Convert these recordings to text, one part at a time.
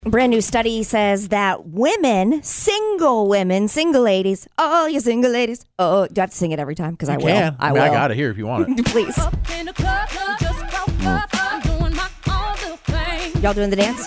A brand new study says that single ladies, oh, you single ladies. Oh, do I have to sing it every time? Because I will. Can. I mean, will. I got it here if you want it. Please. Y'all doing the dance?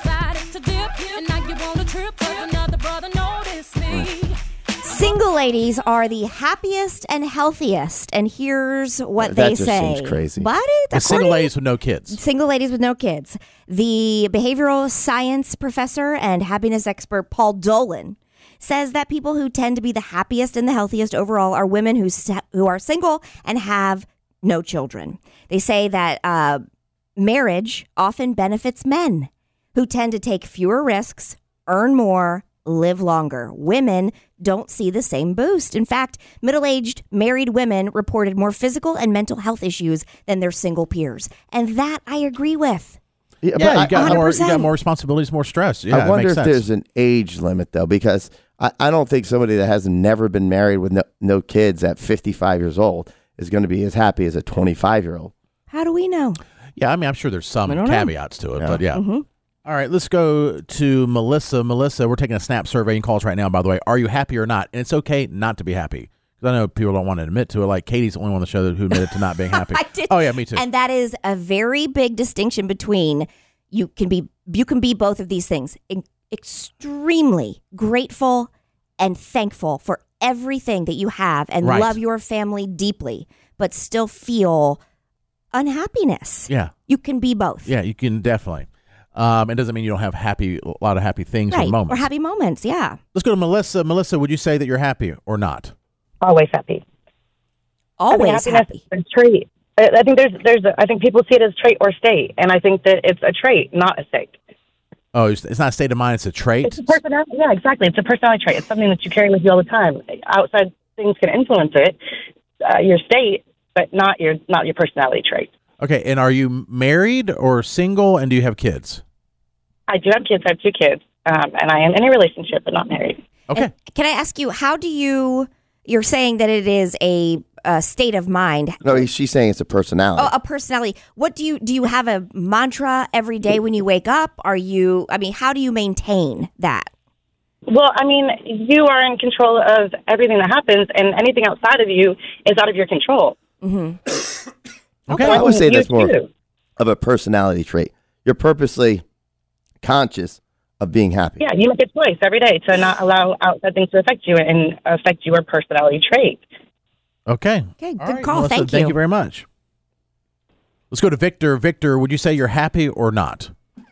Single ladies are the happiest and healthiest, and here's what they say. That just seems crazy. What? Single ladies with no kids. Single ladies with no kids. The behavioral science professor and happiness expert Paul Dolan says that people who tend to be the happiest and the healthiest overall are women who are single and have no children. They say that marriage often benefits men who tend to take fewer risks, earn more, live longer. Women don't see the same boost. In fact, middle-aged married women reported more physical and mental health issues than their single peers. And that I agree with. Yeah, you got more responsibilities, more stress. Yeah, I wonder if sense. there's an age limit, though, because I don't think somebody that has never been married with no kids at 55 years old is going to be as happy as a 25-year-old. How do we know? Yeah, I mean, I'm sure there's some caveats to it, but yeah. Mm-hmm. All right, let's go to Melissa. Melissa, we're taking a Snap survey and calls right now, by the way. Are you happy or not? And it's okay not to be happy. Because I know people don't want to admit to it. Like Katie's the only one on the show who admitted to not being happy. I did. Oh, yeah, me too. And that is a very big distinction between you can be both of these things. Extremely grateful and thankful for everything that you have and love your family deeply, but still feel unhappiness. Yeah. You can be both. Yeah, you can definitely. It doesn't mean you don't have a lot of happy things or moments. Or happy moments, yeah. Let's go to Melissa. Melissa, would you say that you're happy or not? Always happy. Always happy. Is a trait. I think I think people see it as trait or state, and I think that it's a trait, not a state. Oh, it's not a state of mind; it's a trait. It's a personality. Yeah, exactly. It's a personality trait. It's something that you carry with you all the time. Outside things can influence it, your state, but not your personality trait. Okay, and are you married or single, and do you have kids? I do have kids. I have 2 kids, and I am in a relationship, but not married. Okay. And can I ask you, you're saying that it is a state of mind. No, she's saying it's a personality. Oh, a personality. What do you have a mantra every day when you wake up? How do you maintain that? Well, I mean, you are in control of everything that happens, and anything outside of you is out of your control. Mm-hmm. Okay. I would say that's more too. of a personality trait. You're purposely conscious of being happy. Yeah, you make a choice every day to not allow outside things to affect you and affect your personality trait. Okay. Okay, All good right, call. Melissa, Thank Thank you very much. Let's go to Victor. Victor, would you say you're happy or not?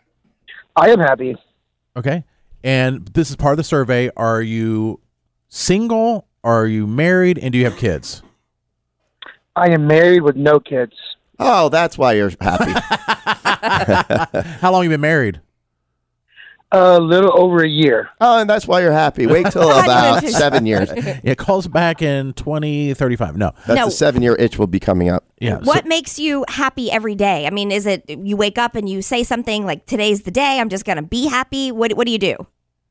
I am happy. Okay. And this is part of the survey. Are you single? Are you married? And do you have kids? I am married with no kids. Oh, that's why you're happy. How long have you been married? A little over a year. Oh, and that's why you're happy. Wait till about 7 years. It calls back in 2035. No. That's the 7-year itch will be coming up. Yeah. What makes you happy every day? I mean, is it you wake up and you say something like, today's the day, I'm just going to be happy? What do you do?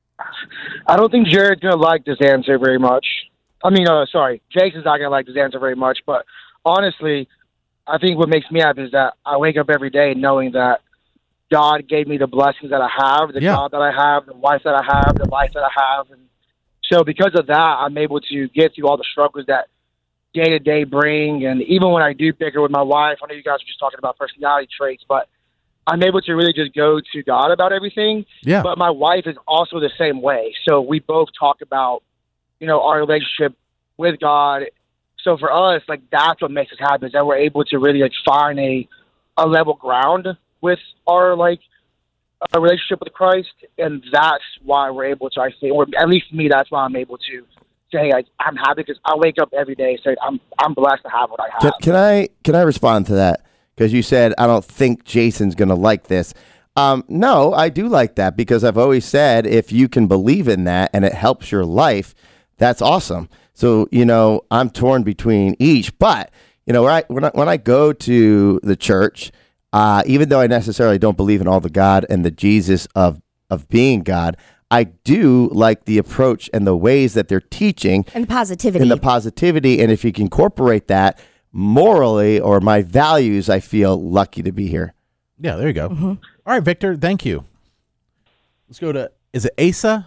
I don't think Jared's going to like this answer very much. Jason's not going to like this answer very much. But honestly, I think what makes me happy is that I wake up every day knowing that God gave me the blessings that I have, the job that I have, the wife that I have, the life that I have. And so because of that, I'm able to get through all the struggles that day-to-day bring. And even when I do bicker with my wife, I know you guys are just talking about personality traits, but I'm able to really just go to God about everything. Yeah. But my wife is also the same way. So we both talk about, our relationship with God. So for us, that's what makes us happy is that we're able to really find a level ground with our a relationship with Christ, and that's why we're able to. I say, or at least me, that's why I'm able to say I'm happy because I wake up every day and say I'm blessed to have what I have. Can I respond to that? Because you said I don't think Jason's going to like this. No, I do like that because I've always said if you can believe in that and it helps your life, that's awesome. So I'm torn between each, but when I go to the church. Even though I necessarily don't believe in all the God and the Jesus of being God, I do like the approach and the ways that they're teaching. And the positivity. And if you can incorporate that morally or my values, I feel lucky to be here. Yeah, there you go. Mm-hmm. All right, Victor, thank you. Let's go to, is it Asa?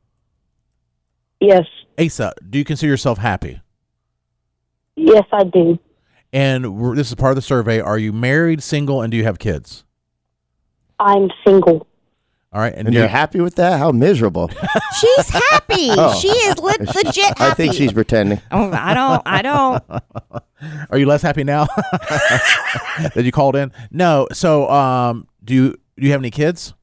Yes. Asa, do you consider yourself happy? Yes, I do. And this is part of the survey. Are you married, single, and do you have kids? I'm single. All right. And you're happy with that? How miserable. She's happy. She is legit happy. I think she's pretending. Oh, I don't. Are you less happy now that you called in? No. So, do you have any kids?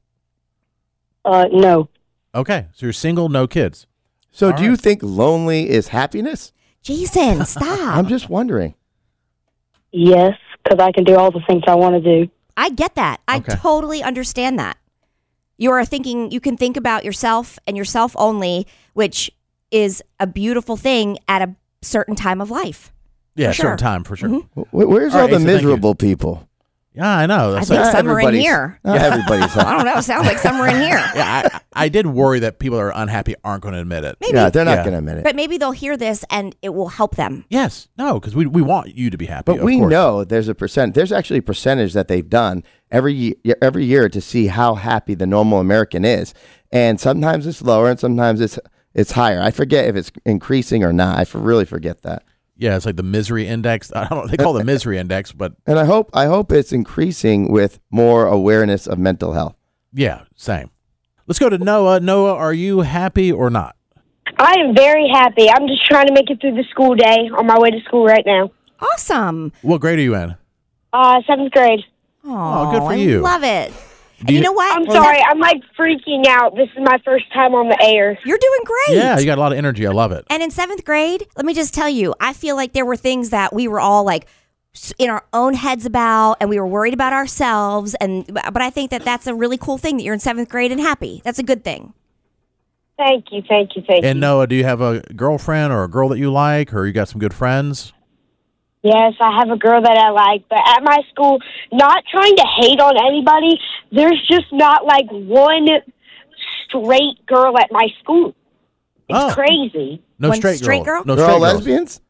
No. Okay. So you're single, no kids. So All do you right. think lonely is happiness? Jason, stop. I'm just wondering. Yes, because I can do all the things I want to do. I get that. I Okay. totally understand that. You can think about yourself and yourself only, which is a beautiful thing at a certain time of life. Yeah, For sure. certain time for sure. Where's All all right, the Asa, thank you. miserable people? Yeah, I know. I That's think Not some are in everybody's- here. Not everybody's I happy. don't know. Sounds like some are in here. yeah, I did worry that people that are unhappy aren't going to admit it. Maybe. Yeah, they're not Yeah. going to admit it. But maybe they'll hear this and it will help them. Yes, no, because we want you to be happy. But of we course. know there's actually a percentage that they've done every year to see how happy the normal American is. And sometimes it's lower and sometimes it's higher. I forget if it's increasing or not. I really forget that. Yeah, it's like the misery index. I don't know. They call it the misery index, but And I hope it's increasing with more awareness of mental health. yeah, same. Let's go to Noah. Noah, are you happy or not? I am very happy. I'm just trying to make it through the school day on my way to school right now. Awesome. What grade are you in? 7th grade. Oh, good for I you. love it. And Do you you- know what? I'm sorry. I'm like freaking out. This is my first time on the air. You're doing great. Yeah, you got a lot of energy. I love it. And in 7th grade, let me just tell you, I feel like there were things that we were all like in our own heads about, and we were worried about ourselves. But I think that that's a really cool thing that you're in 7th grade and happy. That's a good thing. Thank you. And Noah, do you have a girlfriend or a girl that you like, or you got some good friends? Yes, I have a girl that I like, but at my school, not trying to hate on anybody, there's just not like one straight girl at my school. It's Oh. crazy. No One straight, straight girl? No They're straight all girls. lesbians?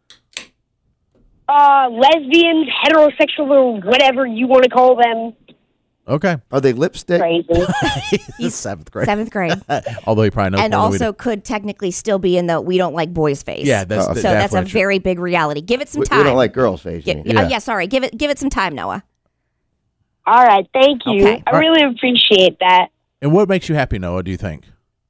Lesbians, heterosexual, or whatever you want to call them. Okay. Are they lipstick? Crazy. He's 7th grade. 7th grade. Although he probably knows And more than we also do. could technically still be in the we don't like boys phase. Yeah, that's Oh, So that's a definitely true. very big reality. Give it some We time. don't like girls' face. you mean. Yeah. Sorry. Give it some time, Noah. All right. Thank you. Okay. I really appreciate that. And what makes you happy, Noah, do you think?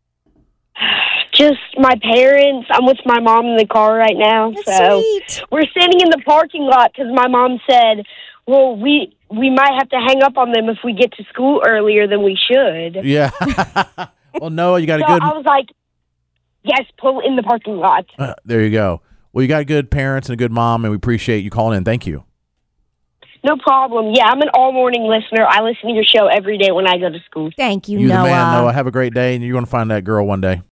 Just my parents. I'm with my mom in the car right now. That's so sweet. we're standing in the parking lot because my mom said, well, we might have to hang up on them if we get to school earlier than we should. Yeah. Well, Noah, you got a So good. I was like, yes, pull in the parking lot. There you go. Well, you got good parents and a good mom, and we appreciate you calling in. Thank you. No problem. Yeah, I'm an all-morning listener. I listen to your show every day when I go to school. Thank you, You Noah. the man, Noah. Have a great day, and you're going to find that girl one day.